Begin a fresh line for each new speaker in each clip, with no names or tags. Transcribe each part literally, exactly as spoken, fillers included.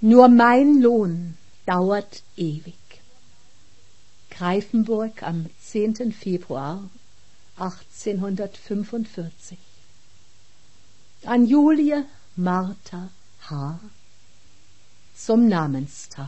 Nur mein Lohn dauert ewig. Greifenburg am zehnten Februar achtzehnhundertfünfundvierzig. An Julie Martha H. zum Namenstag.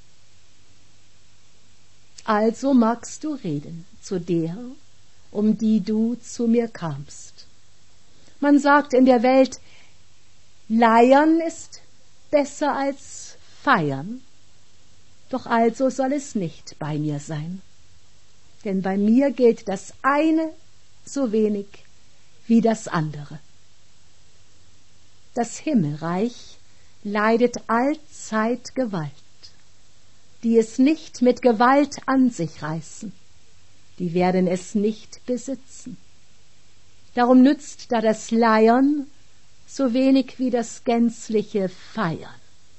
Also magst du reden zu der, um die du zu mir kamst. Man sagt in der Welt, Leiern ist besser als feiern. Doch also soll es nicht bei mir sein. Denn bei mir gilt das eine so wenig wie das andere. Das Himmelreich leidet allzeit Gewalt, die es nicht mit Gewalt an sich reißen, die werden es nicht besitzen. Darum nützt da das Leiern so wenig wie das gänzliche Feiern.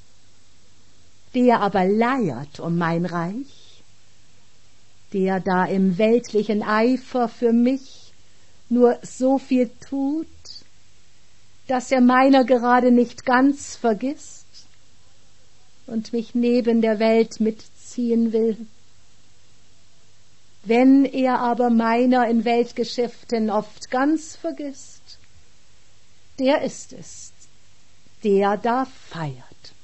Der aber leiert um mein Reich, der da im weltlichen Eifer für mich nur so viel tut, dass er meiner gerade nicht ganz vergisst und mich neben der Welt mitziehen will. Wenn er aber meiner in Weltgeschäften oft ganz vergisst, der ist es, der da feiert.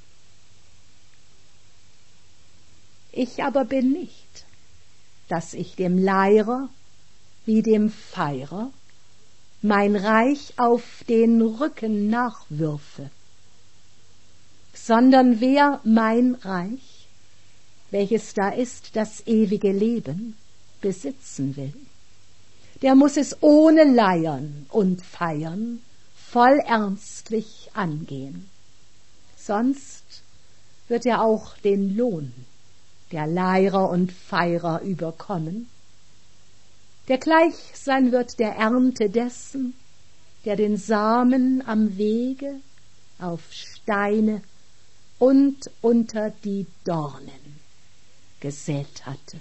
Ich aber bin nicht, dass ich dem Leirer wie dem Feierer mein Reich auf den Rücken nachwürfe, sondern wer mein Reich, welches da ist, das ewige Leben, besitzen will, der muss es ohne Leiern und Feiern voll ernstlich angehen. Sonst wird er auch den Lohn der Leirer und Feierer überkommen, der gleich sein wird der Ernte dessen, der den Samen am Wege auf Steine und unter die Dornen gesät hatte.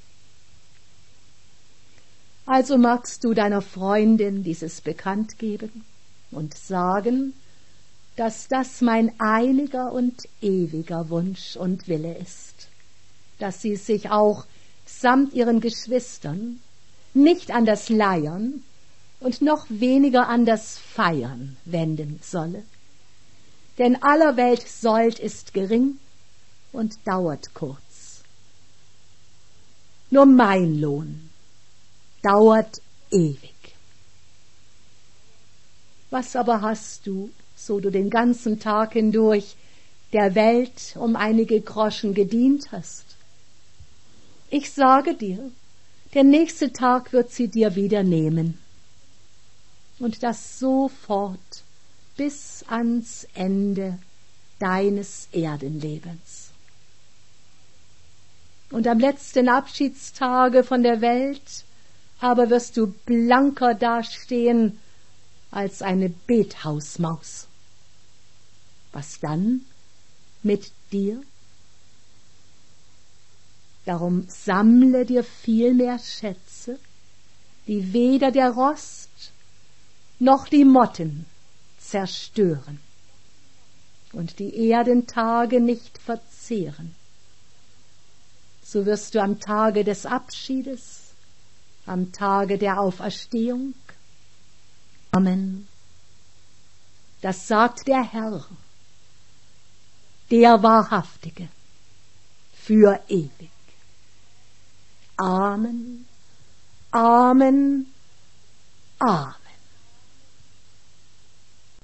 Also magst du deiner Freundin dieses bekannt geben und sagen, dass das mein einiger und ewiger Wunsch und Wille ist, dass sie sich auch samt ihren Geschwistern nicht an das Leiern und noch weniger an das Feiern wenden solle. Denn aller Welt Sold ist gering und dauert kurz. Nur mein Lohn dauert ewig. Was aber hast du, so du den ganzen Tag hindurch der Welt um einige Groschen gedient hast? Ich sage dir, der nächste Tag wird sie dir wieder nehmen. Und das sofort bis ans Ende deines Erdenlebens. Und am letzten Abschiedstage von der Welt aber wirst du blanker dastehen als eine Bethausmaus. Was dann mit dir? Darum sammle dir vielmehr Schätze, die weder der Rost noch die Motten zerstören und die Erdentage nicht verzehren. So wirst du am Tage des Abschiedes, am Tage der Auferstehung, Amen. Das sagt der Herr, der Wahrhaftige, für ewig. Amen, Amen,